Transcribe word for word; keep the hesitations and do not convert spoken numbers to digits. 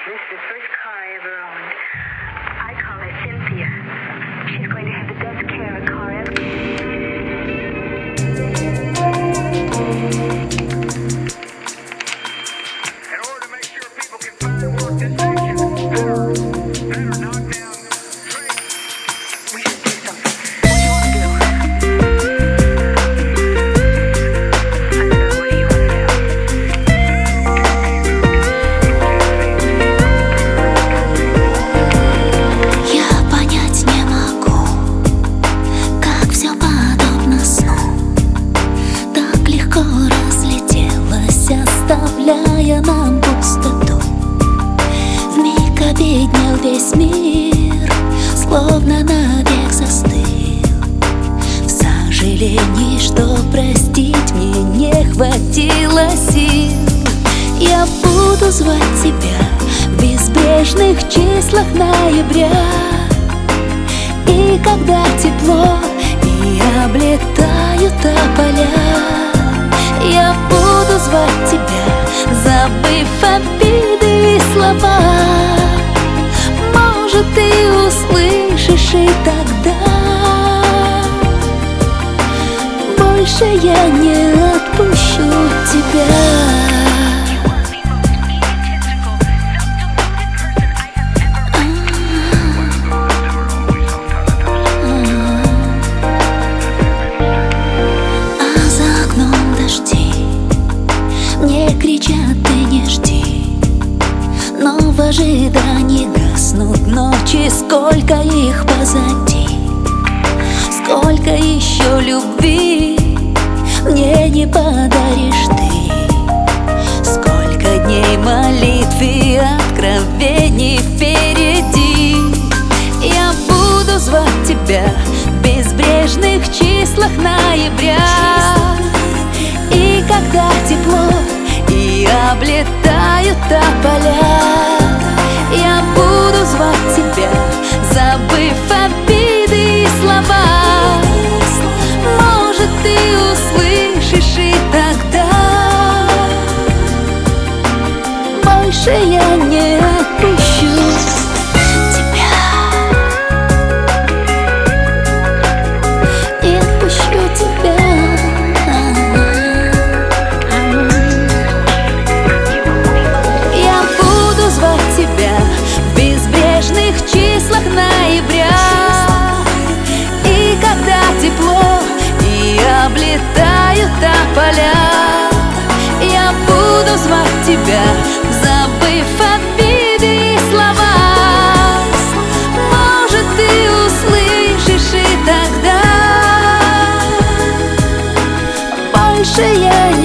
This is the first car I ever owned. I call her Cynthia. She's going to have the best care a car ever. In order to make sure people can find work, this nation better, better knock down trade. We should do something. What do you want to do? I don't know. What do you want to do? Я понять не могу, как все подобно сну. Так легко разлетелось, оставляя нам пустоту. Вмиг обеднел весь мир, словно навек застыл. В сожалении, что простить мне не хватило сил. Я буду звать тебя в безбрежных числах ноября. И когда тепло и облетают тополя, я буду звать тебя, забыв обиды и слова. Может, ты услышишь и тогда больше я не отпущу тебя. Мне кричат: ты не жди. Но в ожидании гаснут ночи, сколько их позади. Сколько еще любви мне не подаришь ты. Сколько дней молитв и откровений впереди. Я буду звать тебя в безбрежных числах ноября. И когда тепло и облетают тополя, я буду звать тебя, забыв обиды и слова. Может, ты услышишь и тогда больше я не отпущу тебя. Не отпущу тебя. Числах ноября. И когда тепло и облетают тополя, я буду звать тебя, забыв обиды и слова. Может, ты услышишь и тогда больше я